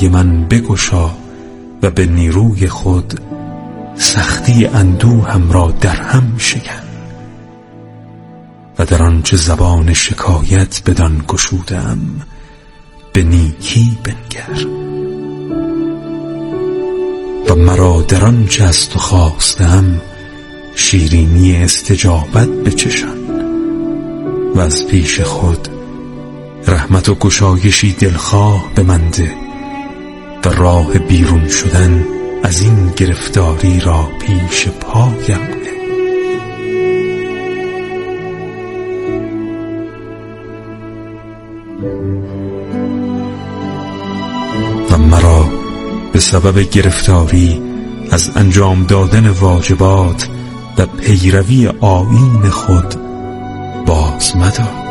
برای من بگشا و به نیروی خود سختی اندوهم را در هم شکن و در آنچه زبان شکایت بدان گشودم به نیکی بنگر و مرا در آنچه از تو خواستم شیرینی استجابت بچشان و از پیش خود رحمت و گشایشی دلخواه به من ده و راه بیرون شدن از این گرفتاری را پیش پایم نه و مرا به سبب گرفتاری از انجام دادن واجبات و پیروی آیین خود باز مدار.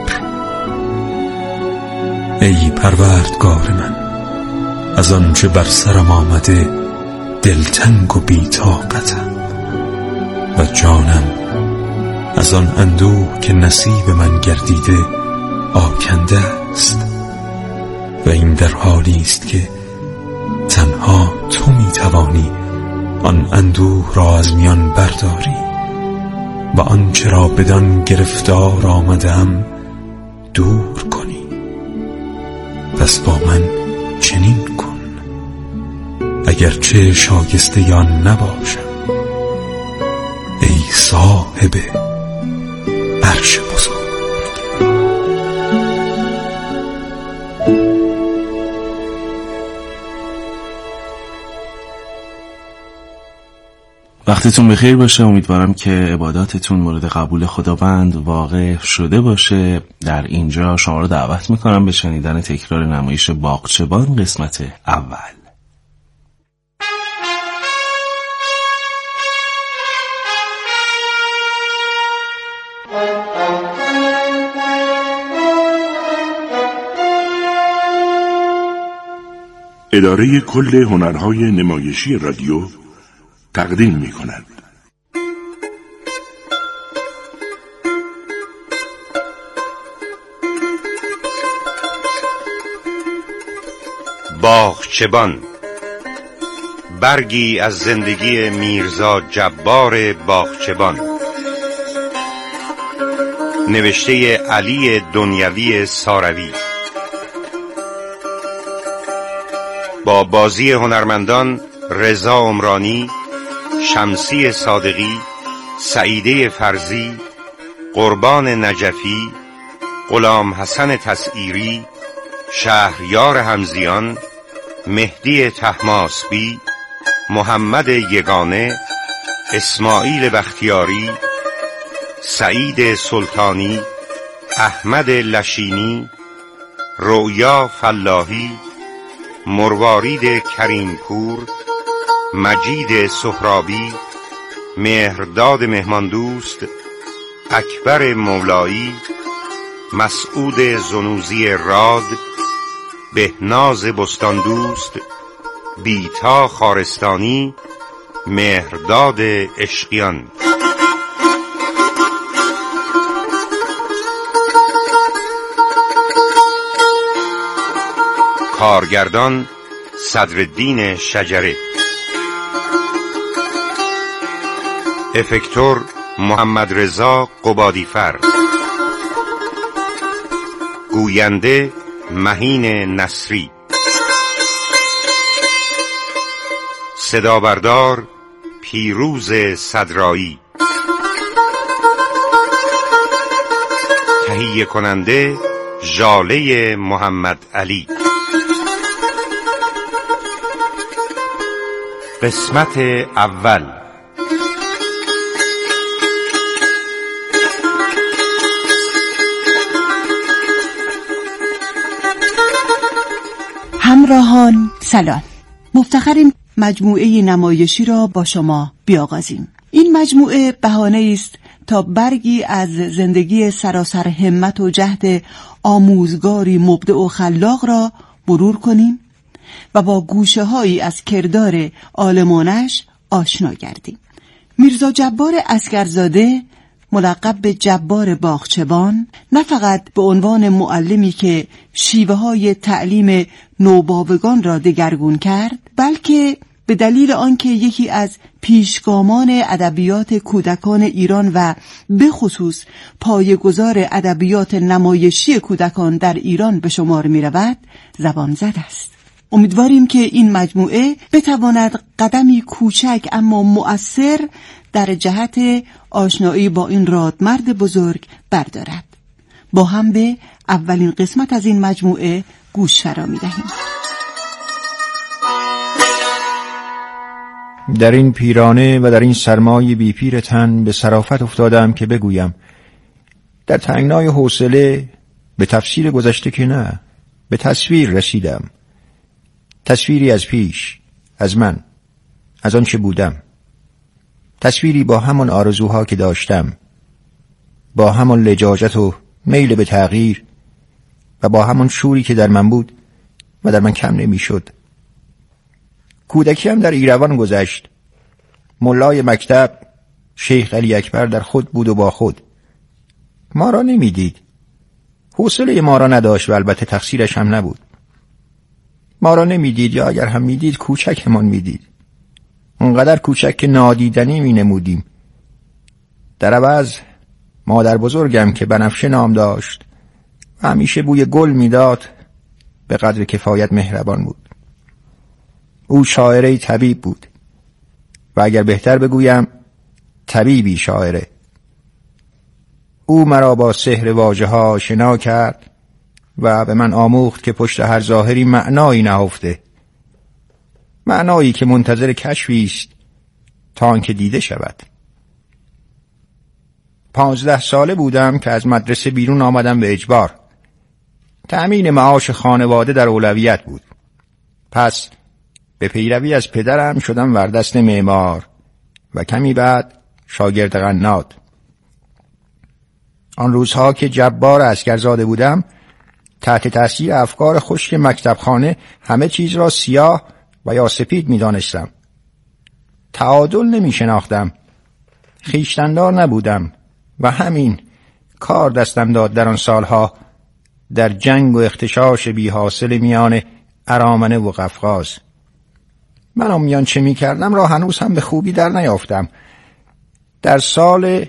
ای پروردگار من، از آنچه بر سرم آمده دلتنگ و بی‌طاقتم و جانم از آن اندوه که نصیب من گردیده آکنده است و این در حالی است که تنها تو می‌توانی آن اندوه را از میان برداری و آنچه را بدان گرفتار آمدم دور کنی. پس با من چنین کن اگرچه شایسته آن نباشم ای صاحب عرش بزرگ. وقتتون بخیر باشه. امیدوارم که عباداتتون مورد قبول خداوند واقع شده باشه. در اینجا شما رو دعوت میکنم به شنیدن تکرار نمایش باغچبان قسمت اول. اداره کل هنرهای نمایشی رادیو تقدیم می کند. باغچبان، برگی از زندگی میرزا جبار باغچبان، نوشته علی دنیوی ساروی، با بازی هنرمندان رضا عمرانی، شمسی صادقی، سعیده فرزی، قربان نجفی، غلام حسن تسعیری، شهریار همزیان، مهدی طهماسبی، محمد یگانه، اسماعیل بختیاری، سعید سلطانی، احمد لشینی، رؤیا فلاحی، مروارید کریمپور، مجید سهرابی، مهرداد مهماندوست، اکبر مولایی، مسعود زنوزی راد، بهناز بستاندوست، بیتا خارستانی، مهرداد عشقیان. کارگردان صدرالدین شجره، افکتور محمد رضا قبادیفر، گوینده مهین نصری، صدابردار پیروز صدرایی، تهیه کننده ژاله محمد علی. قسمت اول. همراهان سلام. مفتخریم مجموعه نمایشی را با شما بیاغازیم. این مجموعه بهانه است تا برگی از زندگی سراسر همت و جهد آموزگاری مبدع و خلاق را مرور کنیم و با گوشه هایی از کردار عالمانش آشنا گردیم. میرزا جبار عسگرزاده ملقب به جبار باغچبان نه فقط به عنوان معلمی که شیوه های تعلیم نوباوگان را دگرگون کرد، بلکه به دلیل آنکه یکی از پیشگامان ادبیات کودکان ایران و به خصوص پایه‌گذار ادبیات نمایشی کودکان در ایران به شمار می رود، زبان زد است. امیدواریم که این مجموعه بتواند قدمی کوچک اما مؤثر در جهت آشنایی با این رادمرد بزرگ بردارد. با هم به اولین قسمت از این مجموعه گوش فرا می دهیم. در این پیرانه و در این سرمای بی پیر تن به صرافت افتادم که بگویم در تنگنای حوصله به تفسیر گذشته که نه، به تصویر رسیدم. تصویری از پیش، از من، از آنچه بودم. تصویری با همان آرزوها که داشتم، با همان لجاجت و میل به تغییر و با همان شوری که در من بود و در من کم نمی شد. کودکیم در ایروان گذشت. ملای مکتب شیخ علی اکبر در خود بود و با خود. ما را نمی دید. حوصله ما را نداشت و البته تقصیرش هم نبود. ما را نمی دید، یا اگر هم می دید کوچکمان می دید. اونقدر کوچک که نادیدنی می نمودیم. در عوض مادر بزرگم که بنفشه نام داشت و همیشه بوی گل می داد به قدر کفایت مهربان بود. او شاعره طبیب بود و اگر بهتر بگویم طبیبی شاعره. او مرا با سحر واژه ها آشنا کرد و به من آموخت که پشت هر ظاهری معنایی نهفته، معنایی که منتظر کشفی است تا آنکه دیده شود. 15 ساله بودم که از مدرسه بیرون آمدم به اجبار. تأمین معاش خانواده در اولویت بود. پس به پیروی از پدرم شدم وردست معمار و کمی بعد شاگرد قناد. آن روزها که جبار عسکرزاده بودم، تحت تأثیر افکار خشک مکتبخانه همه چیز را سیاه و یا سپید می دانستم. تعادل نمی شناختم. خویشتن‌دار نبودم و همین کار دستم داد در آن سالها در جنگ و اختشاش بی حاصل میان ارامنه و قفقاز. من آمیان چه می کردم را هنوز هم به خوبی در نیافتم. در سال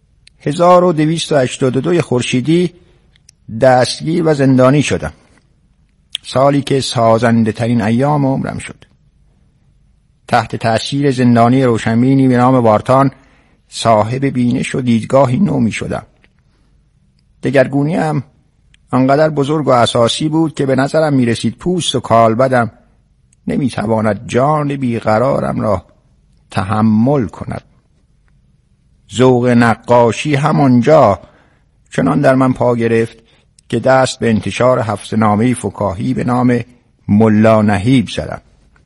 1282 خورشیدی دستگیر و زندانی شدم. سالی که سازنده ترین ایام عمرم شد. تحت تأثیر زندانی روشنبینی به نام وارتان صاحب بینش و دیدگاهی نو می شدم. دگرگونیم انقدر بزرگ و اساسی بود که به نظرم می رسید پوست و کالبدم نمی تواند جان بیقرارم را تحمل کند. ذوق نقاشی همانجا چنان در من پا گرفت که دست به انتشار حفظه‌نامه‌ای فکاهی به نام ملا نهیب زدم.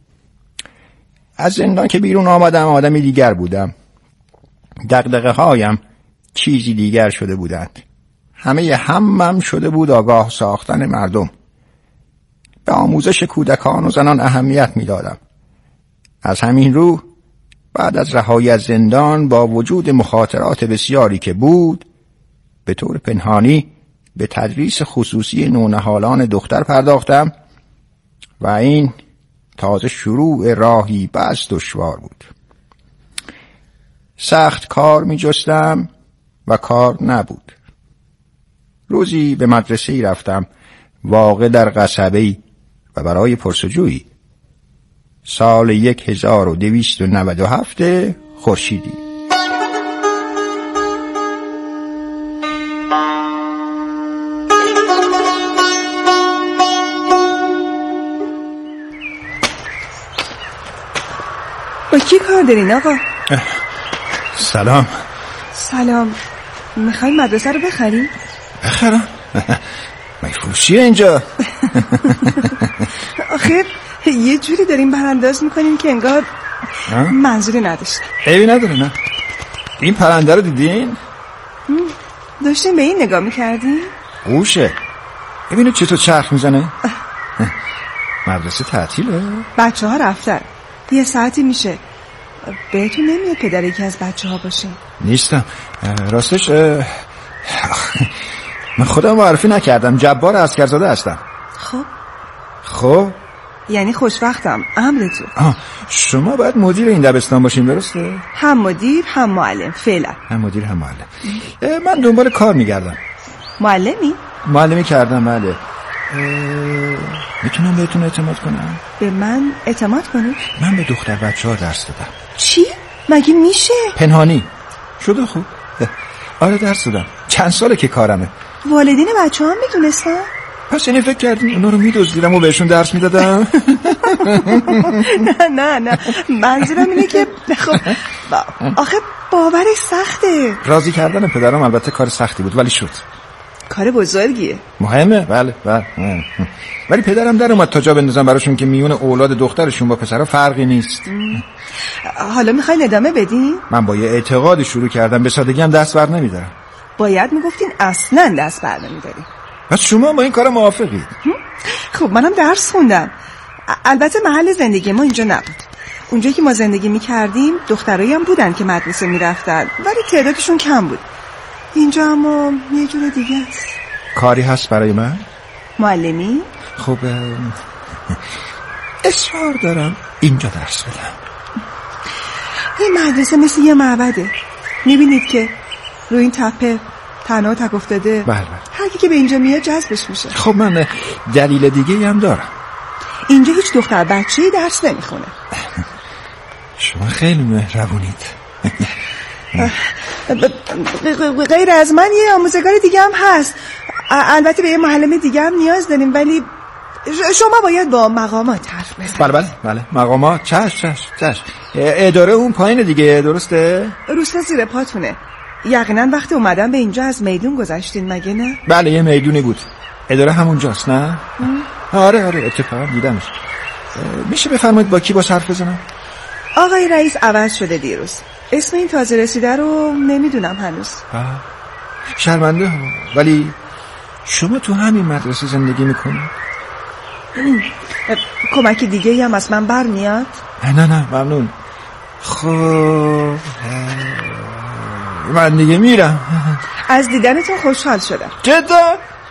از زندان که بیرون آمدم آدمی دیگر بودم. دغدغه هایم چیزی دیگر شده بودند. همه همم شده بود آگاه ساختن مردم. به آموزش کودکان و زنان اهمیت می دادم. از همین رو بعد از رهایی از زندان با وجود مخاطرات بسیاری که بود به طور پنهانی به تدریس خصوصی نونهالان دختر پرداختم و این تازه شروع راهی بس دشوار بود. سخت کار می جستم و کار نبود. روزی به مدرسه‌ای رفتم واقع در قصبه‌ای و برای پرسجویی. سال 1297 خورشیدی. با کی کار دارین آقا؟ سلام. سلام. میخوای مدرسه رو بخری؟ بخرم؟ مگه فروشیه اینجا؟ آخه یه جوری داریم برانداز میکنیم که انگار منظوری نداشتم. عیبی نداره نه. این پرنده رو دیدین؟ داشتین به این نگاه میکردین؟ اوشه. ببینید چطور چرخ میزنه. مدرسه تعطیله؟ بچه ها رفتن. 1 ساعتی میشه. بهتون نمیاد پدر یکی از بچه ها باشه؟ نیستم. راستش من خودم معرفی نکردم. جبار عسکرزاده هستم. خب یعنی خوشبختم. امرتون. شما باید مدیر این دبستان باشین، درسته؟ هم مدیر هم معلم. فعلا هم مدیر هم معلم. من دنبال کار میگردم. معلمی؟ معلمی کردم. بله. میتونم بهتون اعتماد کنم؟ به من اعتماد کنید؟ من به دختر بچه ها درس دادم. چی؟ مگه میشه؟ پنهانی شده. خوب. آره درس دادم. چند ساله که کارمه. والدین بچه ها هم میدونستن؟ پس یعنی فکر کردین اونا رو میدزدیدم و بهشون درس میدادم؟ نه منظورم اینه که خب آخه باورش سخته. راضی کردن پدرم البته کار سختی بود ولی شد. کار بزرگیه. مهمه. بله. ولی پدرم در اومد تا جا بندازم براشون که میون اولاد دخترشون با پسرها فرقی نیست. حالا میخواین ادامه بدین؟ من با یه اعتقادی شروع کردم، به سادگی هم دست بر نمیدارم. باید میگفتین اصلا دست بر نمیدارین. پس شما با این کار موافقید؟ خب منم درس خوندم. البته محل زندگی ما اینجا نبود. اونجایی که ما زندگی میکردیم دخترایی هم بودن که مدرسه میرفتن ولی تعدادشون کم بود. اینجا اما یه جور دیگه است. کاری هست برای من؟ معلمی؟ خب اصرار دارم اینجا درس بدم. این مدرسه مثل یه معبده. میبینید که روی این تپه تنها تک افتاده. بله. هر کی که به اینجا میاد جذبش میشه. خب من دلیل دیگه هم دارم. اینجا هیچ دختر بچه‌ای درس نمیخونه. شما خیلی مهربونید. غیر از من یه آموزگار دیگه هم هست. البته به یه معلم دیگه هم نیاز داریم ولی شما باید با مقامات حرف بزنید. بله مقامات. چشم. اداره اون پایین دیگه، درسته؟ روستا زیر پاتونه. یقینا وقتی اومدن به اینجا از میدون گذشتین مگه نه؟ بله یه میدونی بود. اداره همونجاست نه؟ آره اتفاقا دیدمش. میشه بفرمایید با کی با حرف بزنم؟ آقای رئیس عوض شده دیروز. اسم این تازه رسیده رو نمیدونم هنوز. شرمنده ها. ولی شما تو همین مدرسه زندگی میکنید؟ کمک دیگه هم از من برمیاد؟ نه ممنون. خب من دیگه میرم. از دیدنتون خوشحال شدم. جدا؟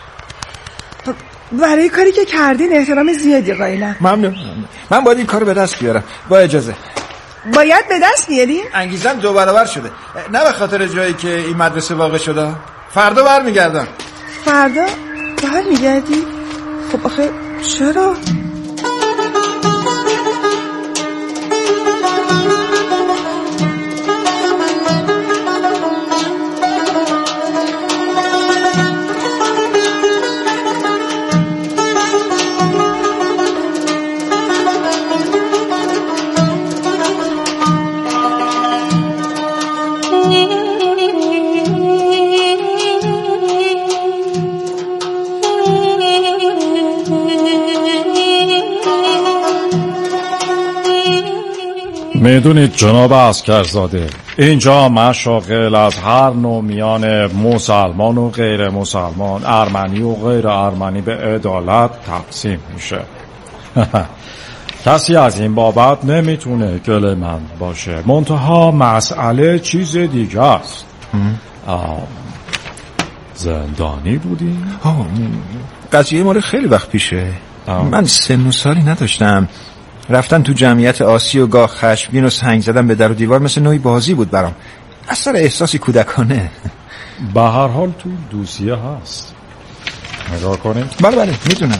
برای کاری که کردین احترام زیادی قائلم. ممنون. من باید این کارو به دست بیارم. با اجازه. باید به دست بیاریم؟ انگیزم 2 برابر شده. نه به خاطر جایی که این مدرسه واقع شده. فردا برمیگردم. فردا برمیگردی؟ خب آخه چرا؟ میدونید جناب عسکرزاده، اینجا مشاغل از هر نوع میان مسلمان و غیر مسلمان، ارمنی و غیر ارمنی به عدالت تقسیم میشه. کسی از این بابت نمیتونه گله‌مند باشه. منتها مسئله چیز دیگه است. زندانی بودی؟ قضیه مال خیلی وقت پیشه. من سن و سالی نداشتم. رفتن تو جمعیت آسی و گاه خشمگین و سنگ زدن به در و دیوار مثل نوعی بازی بود برام. اثر احساسی کودکانه. به هر حال تو دوسیه هست. نگاه کنیم. بله میدونم.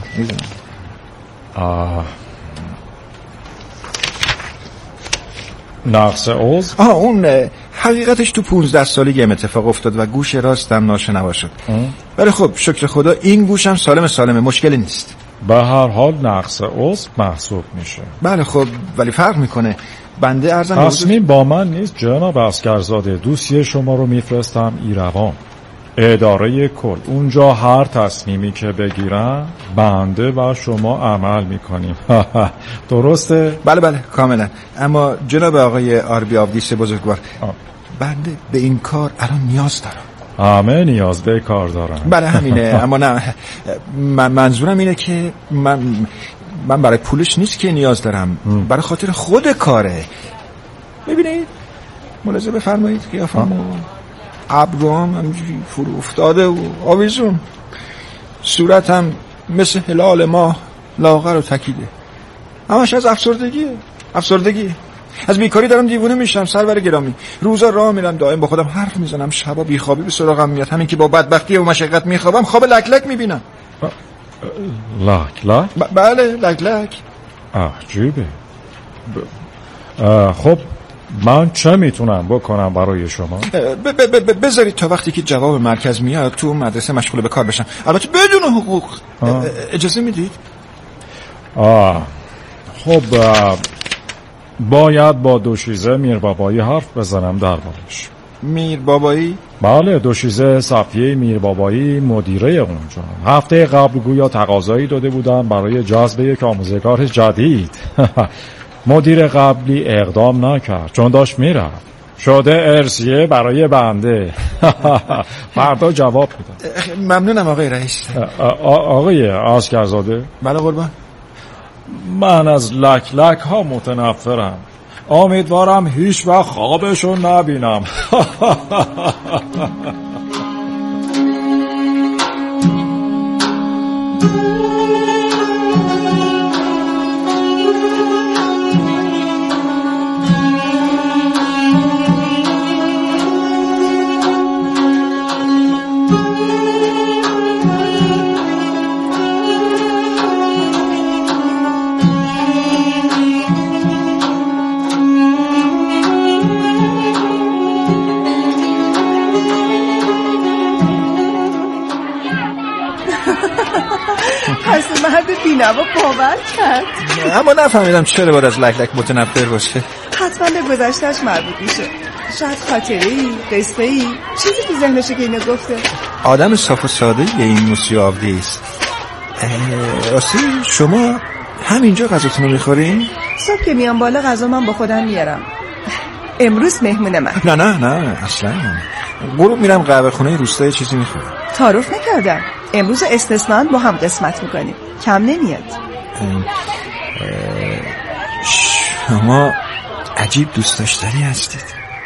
نقص عضو؟ اون حقیقتش تو 15 سالگیم اتفاق افتاد و گوش راستم ناشنوا شد. ولی خب شکر خدا این گوشم سالمه، مشکلی نیست. به هر حال نقص عضو محسوب میشه. بله خب ولی فرق میکنه. بنده ارزم تصمیم با من نیست جناب عسکرزاده. دوسیه شما رو میفرستم ایروان. اداره کل اونجا هر تصمیمی که بگیرن بنده و شما عمل میکنیم. درسته؟ بله کاملا. اما جناب آقای آربی آبدیس بزرگوار، بنده به این کار الان نیاز دارم. همه نیاز به کار دارن. بله همینه. اما نه، منظورم اینه که من برای پولش نیست که نیاز دارم. برای خاطر خود کاره. میبینید؟ ملاحظه بفرمایید قیافه‌مو، ابروام همینجوری فرو افتاده و آویزون، صورتم مثل هلال ماه لاغر و تکیده. همش از افسردگی. از بیکاری دارم دیوونه میشم سرور گرامی. روزا راه میرم دائم با خودم حرف میزنم، شبا بیخوابی به سراغم میاد. همین که با بدبختی و مشقت میخوابم خواب لک میبینم. لک؟ بله لک. عجیبه. خب من چه میتونم بکنم برای شما؟ بذارید تا وقتی که جواب مرکز میاد تو مدرسه مشغول به کار بشم، البته بدون حقوق. اجازه میدید؟ خب باید با دوشیزه میربابایی حرف بزنم دربارش. میربابایی؟ بله، دوشیزه صفیه میربابایی مدیره اونجا. هفته قبل گویا تقاضایی داده بودن برای جذب یک آموزگار جدید. مدیر قبلی اقدام نکرد چون داشت میرفت. شده ارسیه برای بنده. فردا جواب میدم. ممنونم آقای رئیس. آقای عسکرزاده. بله قربان. من از لک ها متنفرم. امیدوارم هیچ وقت خوابشو نبینم. پس مرد بینوا باور کرد. اما نفهمیدم چرا باید از لک متنفر باشه. حتما به گذشتهش مربوط میشه. شاید خاطره‌ای، قصه‌ای، چیزی تو ذهنشه که اینو گفته. آدم صاف و ساده این موسی آبدی است. راستی شما همینجا غذاتون رو میخورین؟ صبح که میام بالا غذا من با خودم میارم. امروز مهمون من. نه اصلا. غروب میرم قهوه خونه روستایی چیزی میخورم. تعارف نکردم. امروز استثناء با هم قسمت میکنیم. کم نمیاد. شما عجیب دوست داشتنی هستید.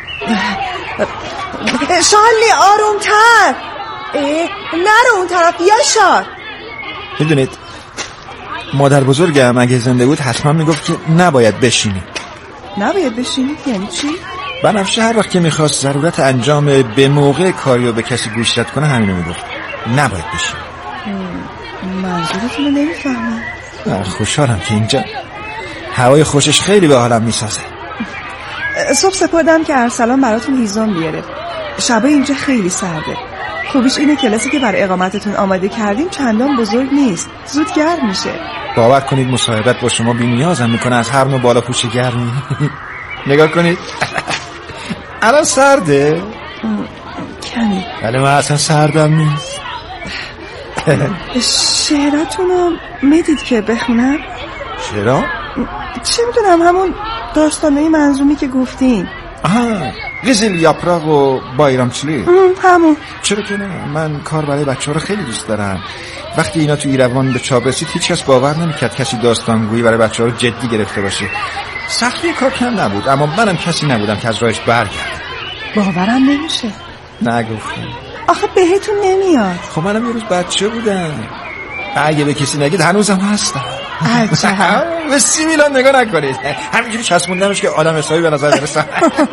شالی آرومتر. نرو اون طرف یاشار. میدونید مادر بزرگم اگه زنده بود حتما میگفت که نباید بشینی. نباید بشینی؟ یعنی چی؟ بنفشه هر وقت که میخواست ضرورت انجام به موقع کاریو به کسی گوشزد کنه همینو میگفت، نباید بشینی. منظورتون رو نمیفهمم. خوشحالم که اینجا هوای خوشش خیلی به حالم میسازه. صبح سپردم که ارسلان براتون هیزم بیاره. شبای اینجا خیلی سرده. خوبیش اینه کلاسی که برای اقامتتون آماده کردیم چندان بزرگ نیست، زود گرم میشه. باور کنید مصاحبت با شما بی‌نیازم میکنه از هر نوع بالا پوش گرمی. نگاه کنید الان سرده؟ کمی. ولی من اصلا سردم نیست. شعراتونو میدید که بخونم؟ شعرها؟ چه میدونم همون داستانه منظومی که گفتین. قزل یاپراق و بایرامچلی. همون. چرا که نه، من کار برای بچه‌ها رو خیلی دوست دارم. وقتی اینا تو ایروان به چاپ رسید هیچ کس باور نمی‌کرد کسی داستانگویی برای بچه‌ها رو جدی گرفته باشه. سختی کار کم نبود، اما منم کسی نبودم که از راهش برگرد. باورم نمیشه. نگفتم. آخه بهتون نمیاد. خب منم یه روز بچه بودم. اگه به کسی نگید هنوزم هستم. عجب. به 30 میلان نگاه نکنید، همینجوری چسبوندمش که آدم حسابی به نظر برسم.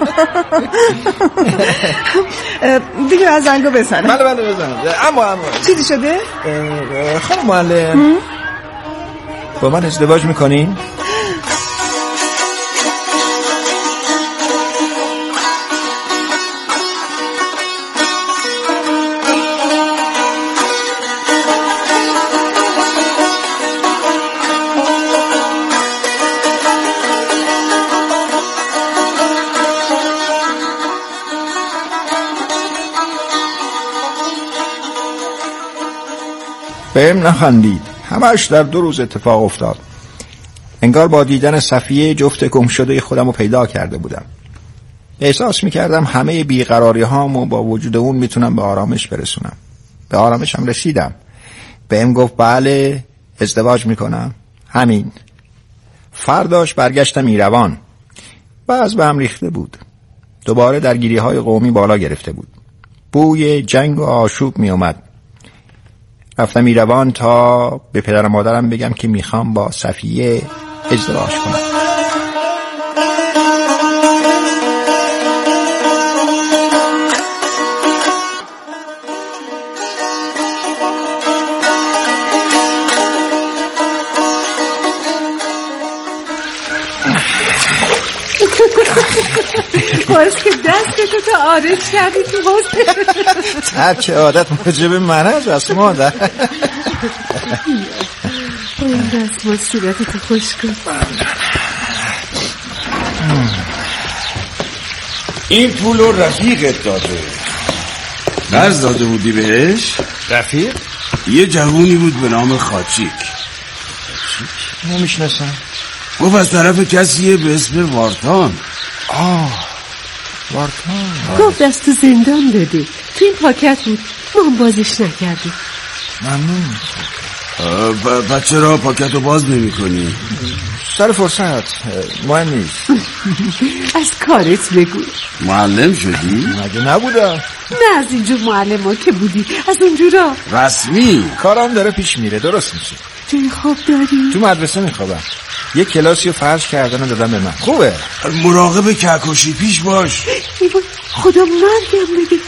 دیگه از زنگو بزنم. بله بزنم. اما چیزی شده؟ خانم معلم با من ازدواج میکنین؟ بهم نخندید. همش در 2 روز اتفاق افتاد. انگار با دیدن صفیه جفت گم شده خودم رو پیدا کرده بودم. احساس میکردم همه بیقراری هامو با وجود اون میتونم به آرامش برسونم. به آرامشم رسیدم. بهم گفت بله ازدواج میکنم. همین. فرداش برگشتم ایروان. بعض به هم ریخته بود. دوباره درگیری‌های قومی بالا گرفته بود. بوی جنگ و آشوب می اومد. رفتم ایروان تا به پدر و مادرم بگم که میخوام با صفیه ازدواج کنم. باز که دستتو تا آرش کردی تو حوض. ترک عادت موجب من است مادر. این دست باز صورتتو خوش کن. این پولو رفیقت داده. قرض داده بودی بهش؟ رفیق؟ یه جوونی بود به نام خاچیک. نمیشناسم. گفت از طرف کسیه به اسم وارتان. وارتان گفت دست تو زندان داده. تو این پاکت بود، ما هم بازش نکردیم. ممنون. پس چرا پاکت رو باز نمی کنی؟ سر فرصت مهم نیست. از کارت بگو. معلم شدی؟ مگه نبودم؟ نه از اینجور معلم ها که بودی، از اونجورا. رسمی؟ کارم داره پیش میره، درست میشه. جای خواب داری؟ تو مدرسه میخوابم. یه کلاسی رو فرش کردن و دادن به من. خوبه. مراقب کهکشی پیش باش. خدا مرگم بده.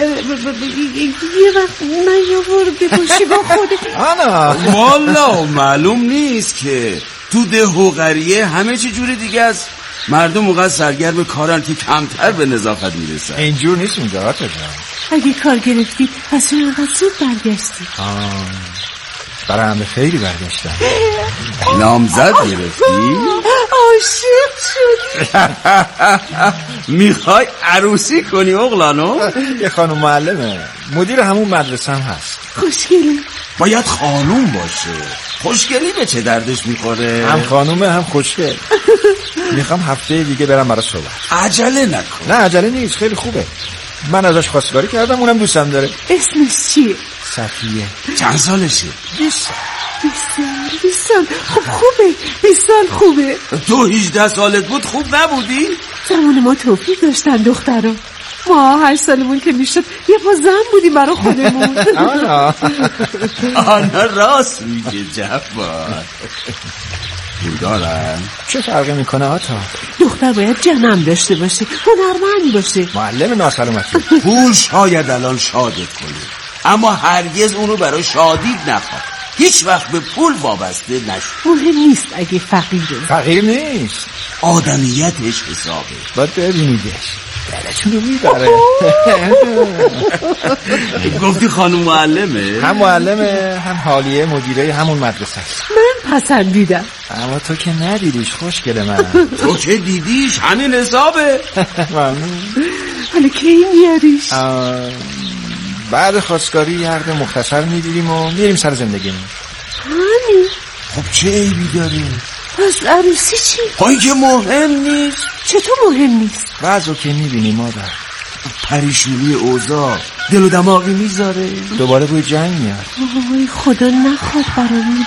یه وقت نیاورده باشی با خودت. آنا والا معلوم نیست که تو ده و قریه همه چی جوری دیگه است. مردم موقع سرگرم کارن که کمتر به نظافت میرسن. اینجور نیست اونجا جان. اگه کار گرفتی پس چون انقدر زود برگشتی؟ برای همه خیلی برگشتم. نامزد گرفتی؟ عاشق شدی؟ میخوای عروسی کنی اغلانو؟ یه خانم معلمه، مدیر همون مدرسه هم هست. خوشگله. باید خانوم باشه. خوشگلی به چه دردش میخوره؟ هم خانومه هم خوشگل. میخوام هفته دیگه برم برای صحبت. عجله نکن. نه عجله نیست، خیلی خوبه. من ازش خواستگاری کردم، اونم دوستم داره. اسمش چیه؟ صفیه. چند سالشه؟ 20 سال. 20 سال. خب خوبه. 20 سال خوبه. تو 18 سالت بود خوب نبودی؟ زمان ما توفیق داشتن دخترم. ما 8 سالمون که میشد یه پا زن بودیم برای خودمون. آنا راست میگه جبار. بودارن چه فرقی میکنه آتا؟ دختر باید جنم داشته باشه، هنرمند باشه. معلم ناسلامتی. پول شاید الان شادت کنه، اما هرگز اونو برای شادیت نخواه. هیچ وقت به پول وابسته نشد. مهم نیست اگه فقیره. فقیر نیست، آدمیتش حسابه. باید ببینیدش، دلتون رو میبره. گفتی خانم معلمه؟ هم معلمه هم حالیه مدیره همون مدرسه است. من پسندیدم. اما تو که ندیدیش خوشگل من. تو که دیدیش همین حسابه. ممنون. حالا کی میاریش؟ بعد خواستگاری یه عقد مختصر میدیدیم و میریم سر زندگیمون. همین. خب چه عیبی داره؟ پس عروسی چی؟ این که مهم نیست. چطور مهم نیست؟ وضعو که میبینی مادر، پریشونی اوضاع دل و دماغی میذاره. دوباره بوی جنگ میاد. وای خدا نخواد برامون.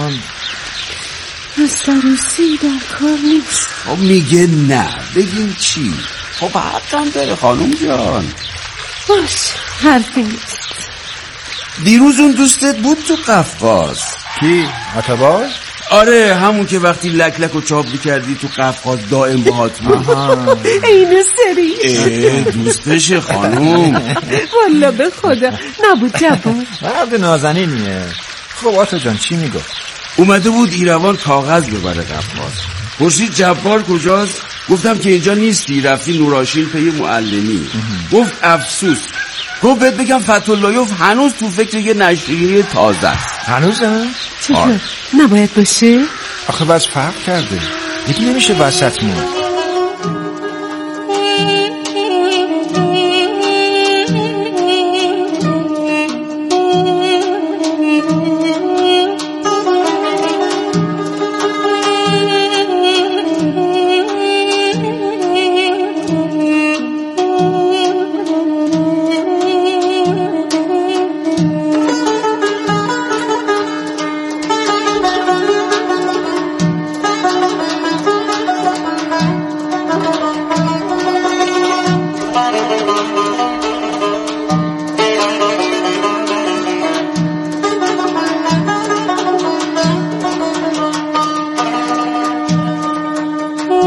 پس عروسی در کار نیست. خب میگه نه، بگیم چی؟ خب حقا داره خانم جان. باش حرفی نیست. دیروز اون دوستت بود تو قفقاز. کی؟ عطاباز؟ آره همون که وقتی لک لک و چاپ میکردی تو قفقاز دائم باهات بود. اینو سری دوستش خانوم. والا به خدا نبود جبار. مرد نازنینیه. خب آتا جان چی میگفت؟ اومده بود ایروان کاغذ ببره قفقاز. پرسید جبار کجاست؟ گفتم که اینجا نیستی، رفتی نوراشین پی معلمی. گفت افسوس. گفت بهت بگم فتح‌اللهیوف هنوز تو فکر یه نشریه تازه است. هنوزه؟ چطور؟ نباید باشه؟ آخه بس فرق کرده، یکی نمیشه وسط مون.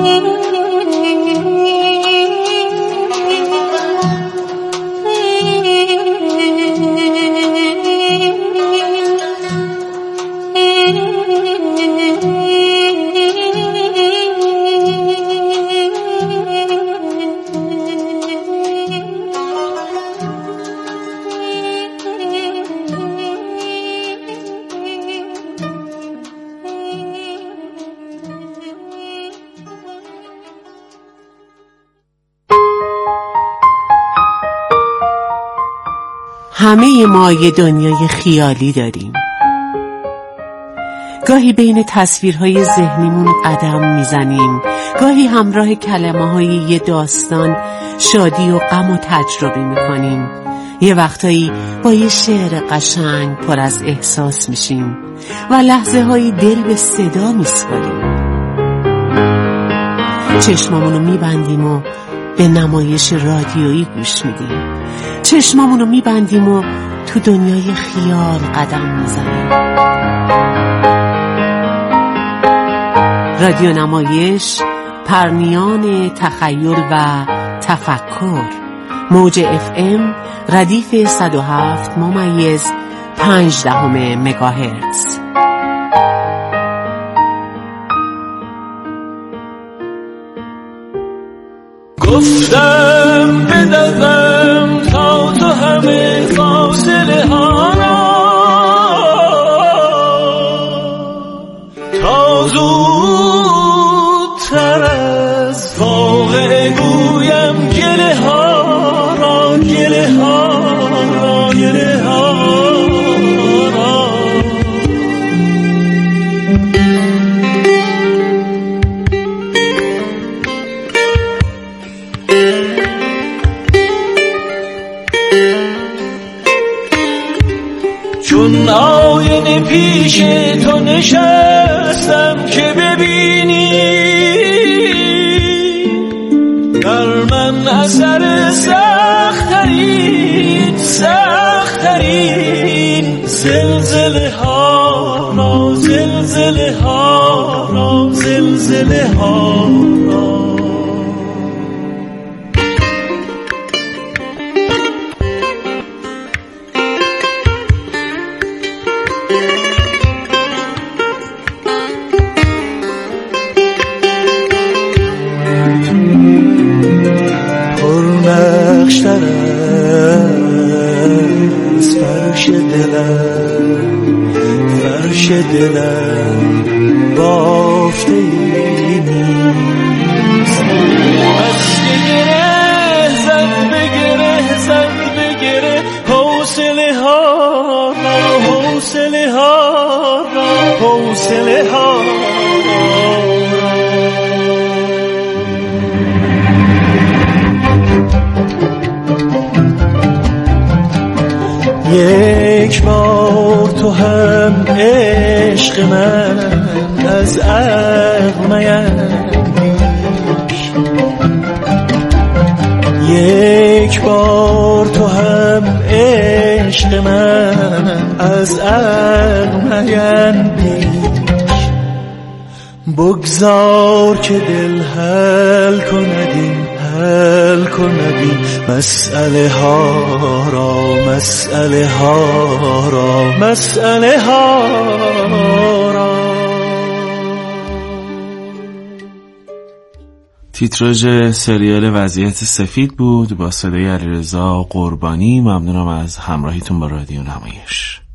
همه ما یه دنیای خیالی داریم. گاهی بین تصویرهای ذهنیمون قدم میزنیم، گاهی همراه کلمه‌های یه داستان شادی و غم و تجربه میکنیم، یه وقتایی با یه شعر قشنگ پر از احساس میشیم و لحظه هایی دل به صدا میسپاریم. چشمامونو میبندیم و به نمایش رادیویی گوش میدیم، چشمامونو میبندیم و تو دنیای خیال قدم میزنیم. رادیو نمایش، پرنیان تخیل و تفکر. موج FM ردیف 107.5 مگاهرتز. گفتم بدوم تا تو همه فاصله ها را، تا زودتر از واقع گویم گله ها را، گله ها را، گله ها را. چون آینه پیش تو نشستم که ببینی در من اثر سخت‌ترین زلزله ها را، زلزله ها را، زلزله ها را. پرنقش‌تر از فرش دلم بافته‌ای نیست. بسته گره زد به گره حوصله ها را، حوصله ها را، حوصله ها را. یک بار تو هم عشق من از عقل میندیش، یک بار تو هم عشق من از عقل میندیش. بگذار که دل حل کندیم مسئله ها را، مسئله ها را، مسئله ها را. تیتراژ سریال وضعیت سفید بود با صدای علیرضا قربانی. ممنونم از همراهیتون با رادیو نمایش.